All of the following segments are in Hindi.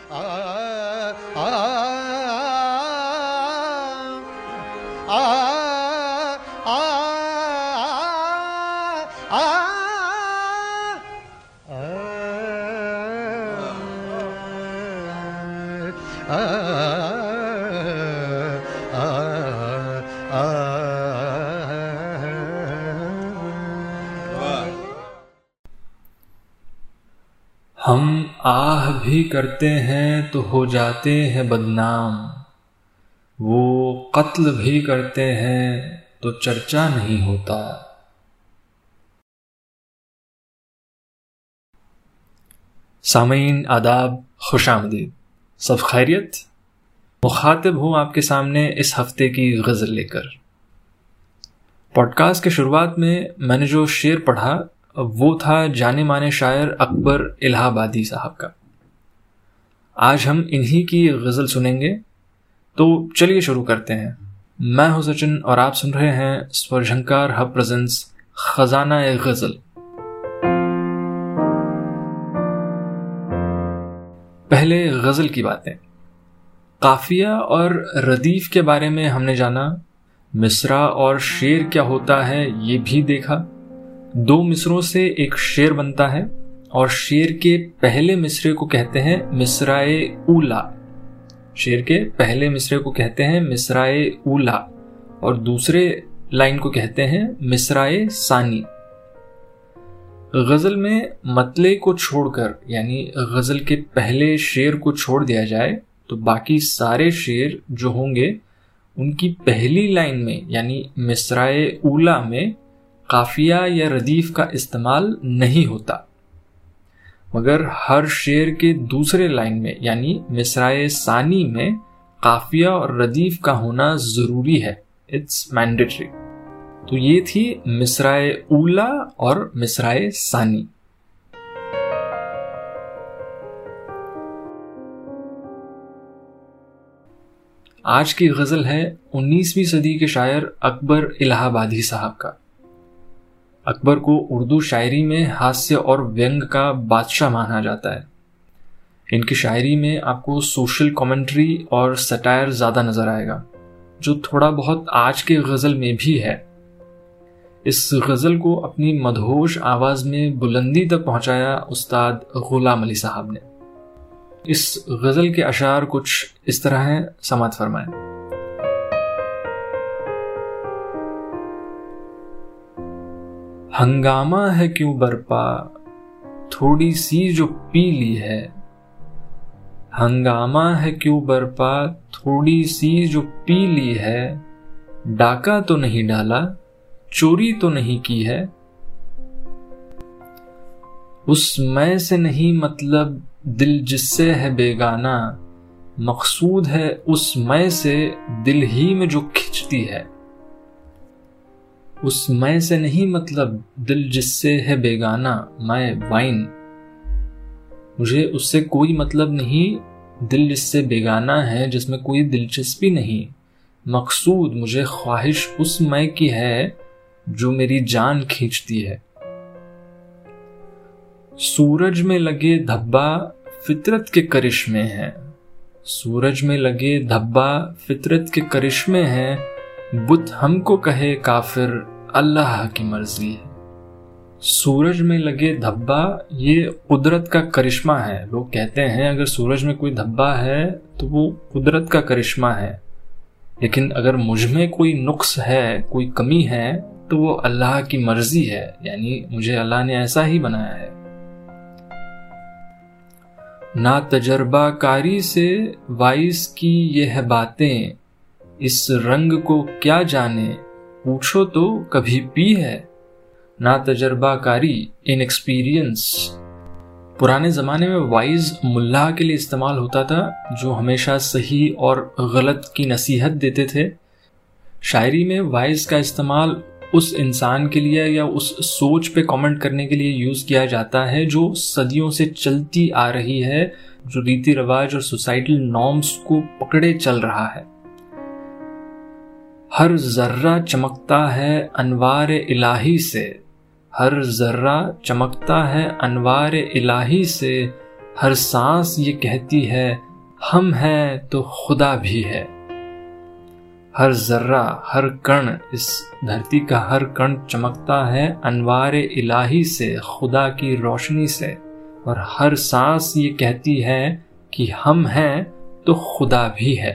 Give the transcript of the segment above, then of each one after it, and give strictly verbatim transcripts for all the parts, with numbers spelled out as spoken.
हम आह भी करते हैं तो हो जाते हैं बदनाम, वो कत्ल भी करते हैं तो चर्चा नहीं होता। सामीन आदाब, खुशामदीद, सब खैरियत। मुखातिब हूँ आपके सामने इस हफ्ते की गज़ल लेकर। पॉडकास्ट के शुरुआत में मैंने जो शेर पढ़ा वो था जाने माने शायर अकबर इलाहाबादी साहब का। आज हम इन्हीं की गज़ल सुनेंगे, तो चलिए शुरू करते हैं। मैं हूं सचिन और आप सुन रहे हैं स्वरझंकार हब प्रेजेंट्स खजाना ए गज़ल। पहले गज़ल की बातें। काफिया और रदीफ के बारे में हमने जाना, मिसरा और शेर क्या होता है ये भी देखा। दो मिसरों से एक शेर बनता है और शेर के पहले मिसरे को कहते हैं मिसराए ऊला। शेर के पहले मिसरे को कहते हैं मिसराए ऊला और दूसरे लाइन को कहते हैं मिसराए सानी। गजल में मतले को छोड़कर यानी गजल के पहले शेर को छोड़ दिया जाए तो बाकी सारे शेर जो होंगे उनकी पहली लाइन में यानी मिसराए ऊला में काफिया या रदीफ का इस्तेमाल नहीं होता, मगर हर शेर के दूसरे लाइन में यानी मिसराए सानी में काफिया और रदीफ का होना जरूरी है। It's mandatory. तो ये थी मिसराए ऊला और मिसराए सानी। आज की गजल है उन्नीसवीं सदी के शायर अकबर इलाहाबादी साहब का। अकबर को उर्दू शायरी में हास्य और व्यंग का बादशाह माना जाता है। इनकी शायरी में आपको सोशल कमेंट्री और सटायर ज़्यादा नज़र आएगा, जो थोड़ा बहुत आज के गज़ल में भी है। इस गज़ल को अपनी मदहोश आवाज़ में बुलंदी तक पहुंचाया उस्ताद गुलाम अली साहब ने। इस गज़ल के अशार कुछ इस तरह हैं, समात फरमाएं। हंगामा है क्यों बरपा थोड़ी सी जो पी ली है, हंगामा है क्यों बरपा थोड़ी सी जो पी ली है, डाका तो नहीं डाला चोरी तो नहीं की है, उस मैं से नहीं मतलब दिल जिससे है बेगाना, मकसूद है उस मैं से दिल ही में जो खिंचती है। उस मैं से नहीं मतलब दिल जिससे है बेगाना, मैं वाइन, मुझे उससे कोई मतलब नहीं, दिल जिससे बेगाना है जिसमें कोई दिलचस्पी नहीं, मकसूद मुझे ख्वाहिश उस मैं की है जो मेरी जान खींचती है। सूरज में लगे धब्बा फितरत के करिश्मे हैं, सूरज में लगे धब्बा फितरत के करिश्मे हैं, बुत हमको कहे काफिर अल्लाह की मर्जी है। सूरज में लगे धब्बा ये कुदरत का करिश्मा है। लोग कहते हैं अगर सूरज में कोई धब्बा है तो वो कुदरत का करिश्मा है, लेकिन अगर मुझ में कोई नुक्स है, कोई कमी है, तो वो अल्लाह की मर्जी है, यानी मुझे अल्लाह ने ऐसा ही बनाया है। ना तजर्बा कारी से वाइस की ये है बातें, इस रंग को क्या जाने पूछो तो कभी पी है। ना तजर्बा कारी इनएक्सपीरियंस पुराने ज़माने में वाइज मुल्ला के लिए इस्तेमाल होता था, जो हमेशा सही और गलत की नसीहत देते थे। शायरी में वाइज का इस्तेमाल उस इंसान के लिए या उस सोच पे कमेंट करने के लिए यूज़ किया जाता है जो सदियों से चलती आ रही है, जो रीति रिवाज और सोसाइटल नॉर्म्स को पकड़े चल रहा है। हर जर्रा चमकता है अनवार इलाही से, हर जर्रा चमकता है अनवार इलाही से, हर सांस ये कहती है हम हैं तो खुदा भी है। हर जर्रा, हर कण, इस धरती का हर कण चमकता है अनवारे इलाही से, खुदा की रोशनी से। और हर सांस ये कहती है कि हम हैं तो खुदा भी है।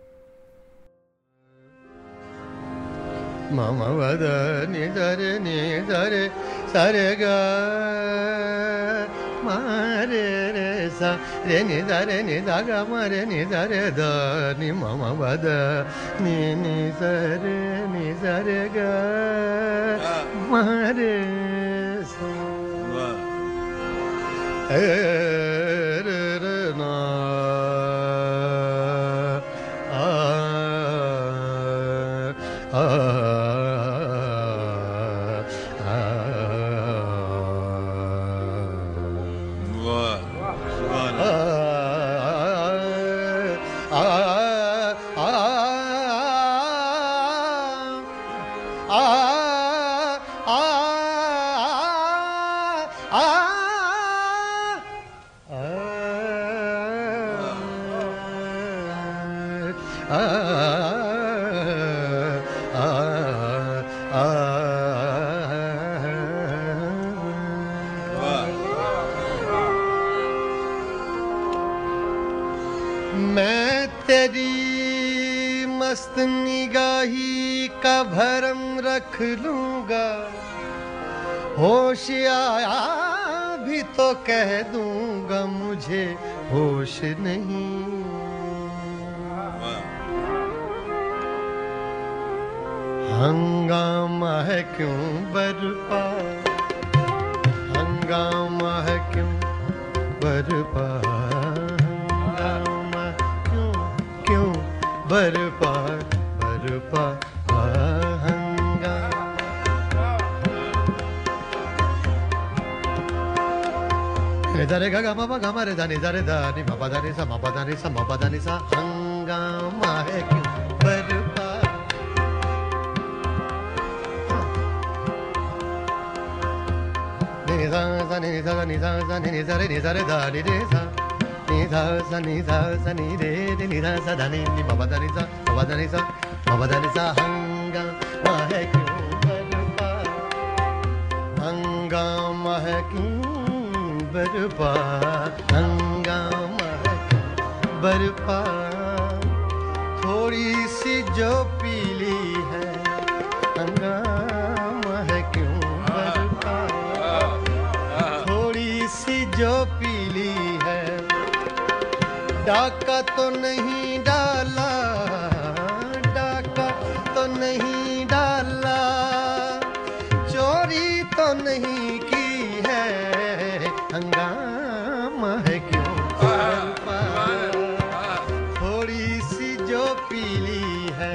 मम वद नि रे नि रे सरे ग मारे रे सा रे नि रे नि ग मारे नि रे द नि मम वद नि नि रे नि रे ग मारे सा ए रे रे ना आ आ मैं तेरी मस्त निगाही का भरम रख लूंगा, होश आया भी तो कह दूंगा मुझे होश नहीं। हंगामा है क्यों बरपा, हंगामा है क्यों बरपा, हंगामा क्यों क्यों बरपा बरपा हंगामा। रे गा गा मा गा मा रे दा नि दा रे दा नि मा पा दा नि सा मा पा दा नि सा मा पा दा नि सा। हंगामा है क्यों बरपा, नि सा सा नि सा नि सा सा नि सा रे नि सा रे दा नि रे सा नि सा सा नि सा सा नि रे रे नि सा सा दा नि नि मा पा दा नि सा मा पा दा नि सा मा पा दा नि सा। हंगामा है क्यों बरपा, हंगामा है क्यों बरपा, हंगामा है क्यों बरपा। थोड़ी सी जो पीली है, हंगामा है क्यों बरपा। थोड़ी सी जो पीली है, डाका तो नहीं डाला, डाका तो नहीं डाला, चोरी तो नहीं की है, हंगामा है क्यों बरपा। थोड़ी सी जो पीली है।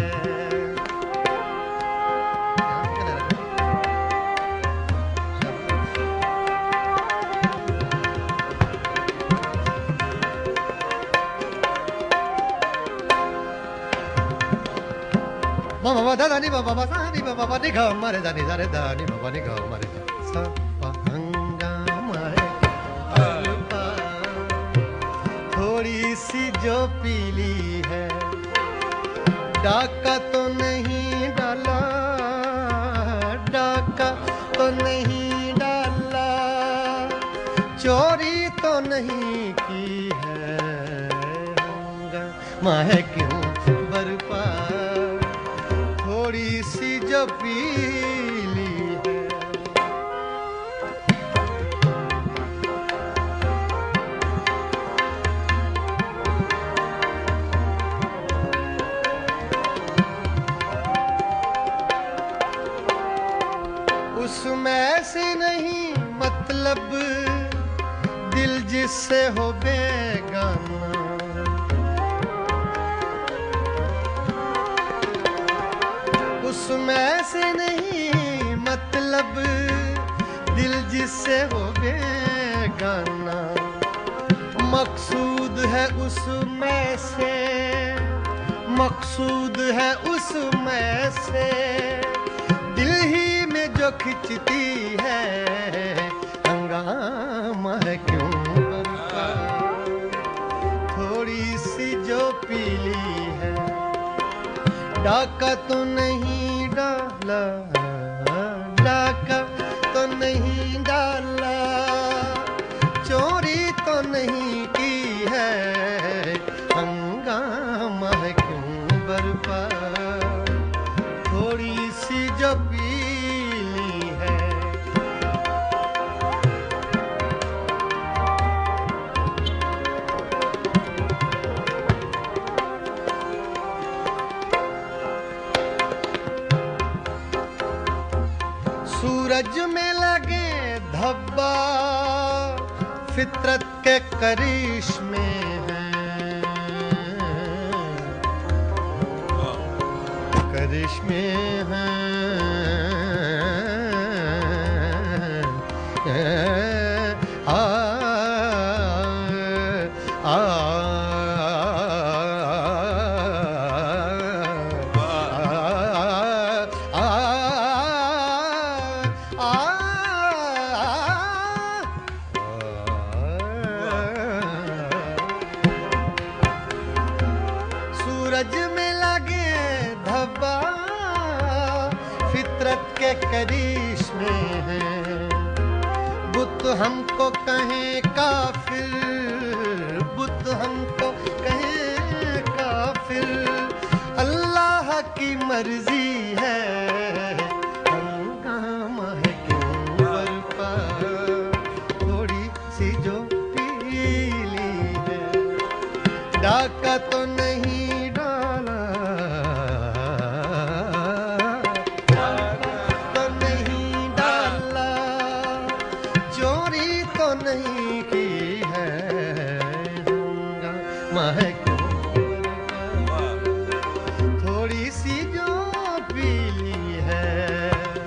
Mama da da ni ba ba ba sa ni ba ba ba ni ga ma re da ni da re da ni ba ba ni ga ma re da sa pa hangama hai बरपा। थोड़ी सी जो पीली है, डाका तो नहीं डाला, डाका तो नहीं डाला, चोरी तो नहीं की है, हंगामा है क्यों बरपा। थोड़ी सी जो पीली है। उसमें से नहीं मतलब दिल जिससे हो बेगाना, उसमें से नहीं मतलब दिल जिससे हो बेगाना। मकसूद है उसमें से, मकसूद है उसमें से, दिल ही में जो खिंचती है, हंगामा है क्यों बरपा। डाका तो नहीं डाला, डाका तो नहीं डाला, चोरी तो नहीं की है, हंगामा है क्यों बरपा, थोड़ी सी जो पीली है। सूरज में लगे धब्बा फितरत के करिश्मे हैं, करिश्मे हैं, आ, आ, सूरज में लगे धब्बा फितरत के करिश्मे हैं, बुत हमको कहें काफिर, बुत हमको कहें काफिर, अल्लाह की मर्जी है, हंगामा है क्यों बरपा, थोड़ी सी जो पीली है, डाका तो नहीं नहीं की है, थोड़ी सी जो पीली है।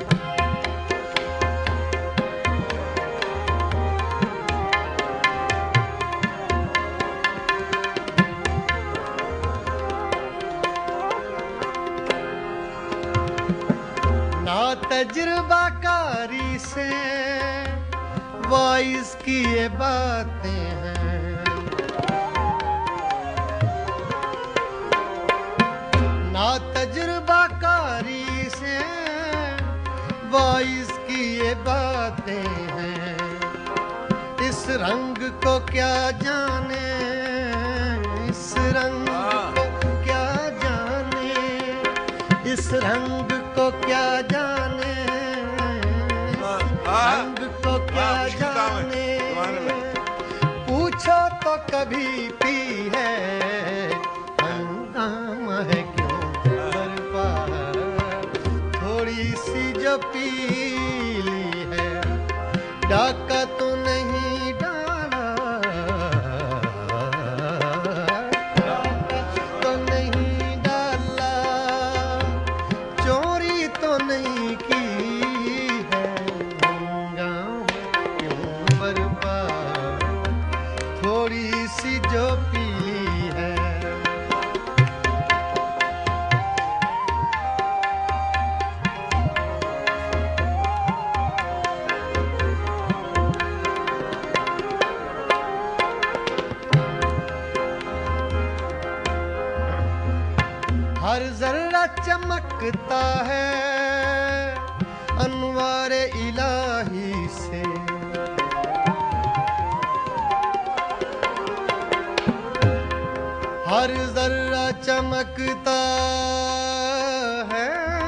ना तजुर्बाकारी से वाइस की ये बातें हैं, ना तजुर्बाकारी से वाइस की ये बातें हैं, इस रंग को क्या जाने, इस रंग को क्या जाने, इस रंग को क्या जाने, रंग को क्या जाने, पूछो तो कभी पी है, हंगामा है क्यों बरपा, थोड़ी सी जो पीली है, डाका तो नहीं डाला, डाका तो नहीं डाला, चोरी तो नहीं की, थोड़ी सी जो पीली है। हर जर्रा चमकता है अनवारे इलाही से, हर जर्रा चमकता है,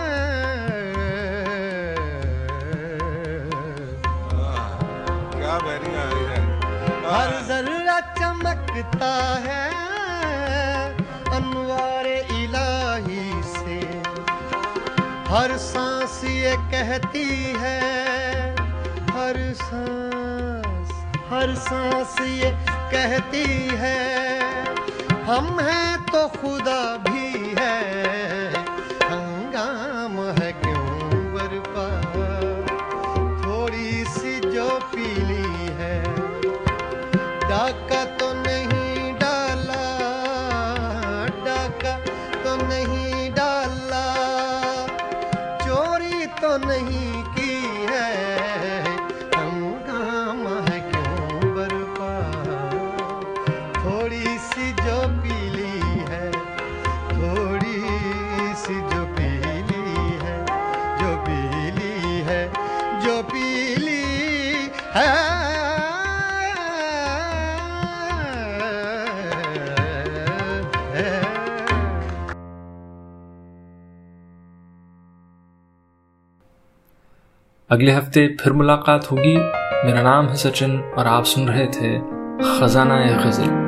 क्या बेरियां आ रही है, हर जर्रा चमकता है अनवारे इलाही से, हर सांस ये कहती है, हर सांस हर सांस ये कहती है, हम हैं तो खुदा भी है, हंगामा है क्यों बरपा, थोड़ी सी जो पीली है, डाका तो नहीं डाला, डाका तो नहीं डाला, चोरी तो नहीं की है, हंगामा है क्यों बरपा, थोड़ी सी जो पीली है, थोड़ी सी जो पीली है, जो पीली है। अगले हफ्ते फिर मुलाकात होगी। मेरा नाम है सचिन और आप सुन रहे थे खजाना ए गज़ल।